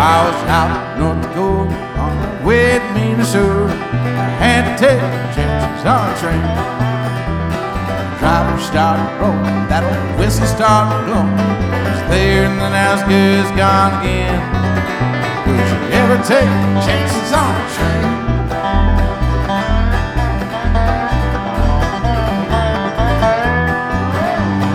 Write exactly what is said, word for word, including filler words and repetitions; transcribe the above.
I was out in North Dakota on the way to Minnesota. I had to take chances on a train. The driver started rolling, that old whistle started blowing. I was there and then I was good, gone again. Would you ever take chances